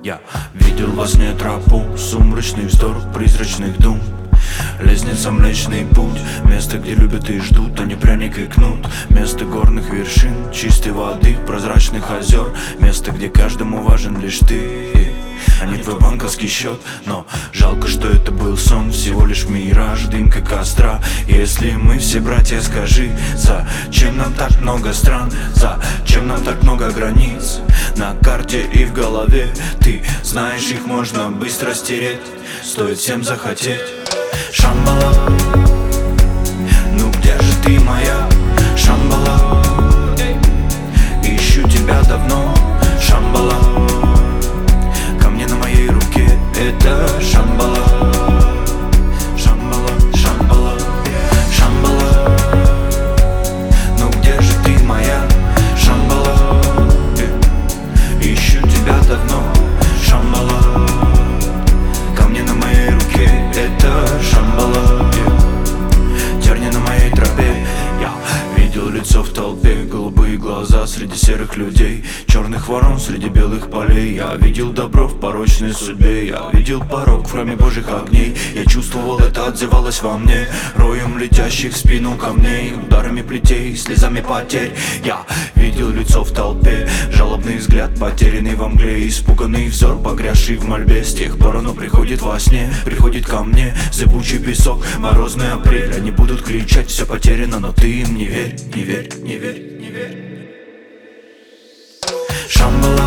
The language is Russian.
Я видел во сне тропу, сумрачный вздор призрачных дум. Лестница Млечный Путь, место, где любят и ждут, а не пряник и кнут. Место горных вершин, чистой воды, прозрачных озер. Место, где каждому важен лишь ты, а не твой банковский счет. Но жалко, что это был сон, всего лишь мираж, дымка костра. Если мы все братья, скажи, зачем нам так много стран? Зачем нам так много границ на карте и в голове? Ты знаешь, их можно быстро стереть, стоит всем захотеть. Шамбала, ну где же ты, моя Шамбала? Ищу тебя давно, Шамбала. Камни на моей руке, это Шамбала. Шамбала, Шамбала, Шамбала. Ну где же ты, моя Шамбала? Ищу тебя давно, Шамбала. Камни на моей руке, это Шамбала. Терни на моей тропе. Я видел лицо в толпе, голубые глаза среди серых людей, черных ворон среди белых полей. Я видел добро в порочной судьбе, я видел порок в храме божьих огней. Я чувствовал, это отзывалось во мне роем летящих в спину камней, ударами плетей, слезами потерь. Я видел лицо в толпе, жалобный взгляд, потерянный во мгле, испуганный взор, погрязший в мольбе. С тех пор оно приходит во сне, приходит ко мне, зыбучий песок, морозный апрель. Они будут кричать, все потеряно, но ты им не верь, не верь, не верь, не верь. Шамбала.